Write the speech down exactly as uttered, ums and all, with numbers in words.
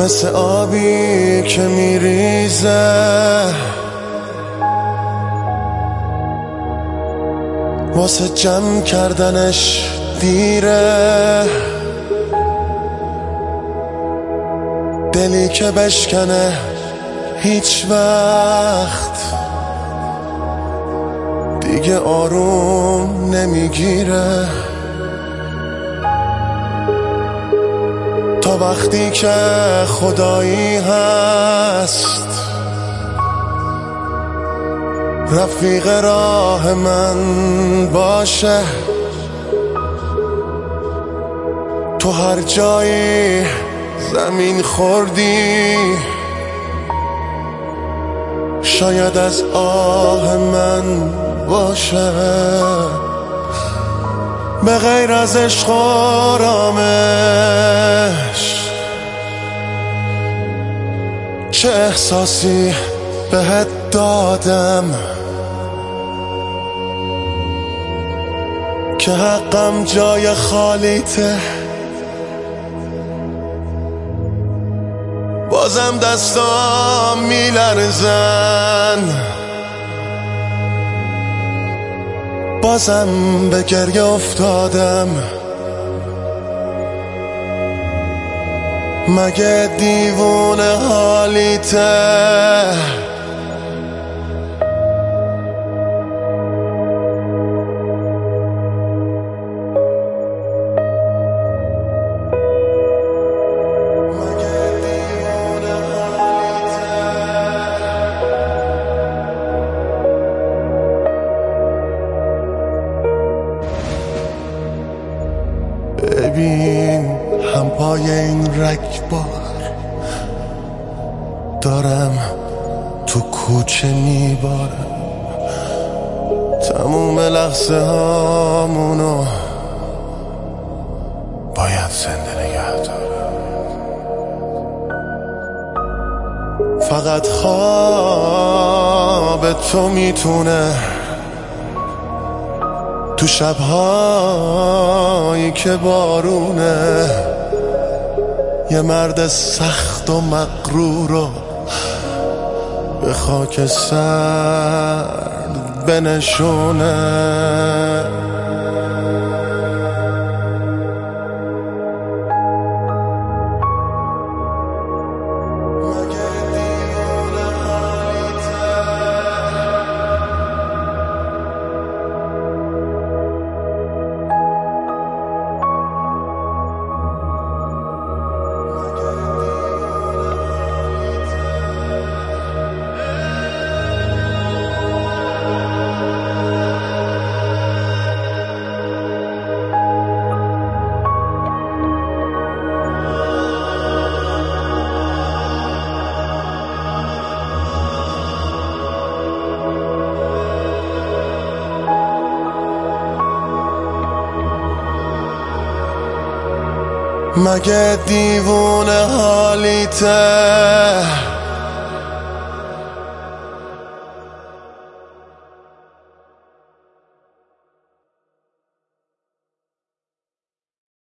مثل آبی که میریزه واسه جمع کردنش دیره، دلی که بشکنه هیچ وقت دیگه آروم نمیگیره. تا وقتی که خدایی هست رفیق راه من باشه، تو هر جایی زمین خوردی شاید از آه من باشه. به غیر از عشق و آرامش چه احساسی بهت دادم که حقم جای خالیته. بازم دستام میلرزن، بازم به گریه افتادم. مگه دیوونه حالیته؟ ببین هم پای این رگبار دارم تو کوچه میبارم، تموم لحظه هامونو باید زنده نگه دارم. فقط خواب تو میتونه تو شبهایی که بارونه یه مرد سخت و مغرور رو به خاک سرد بنشونه. مگه دیوونه حالیته؟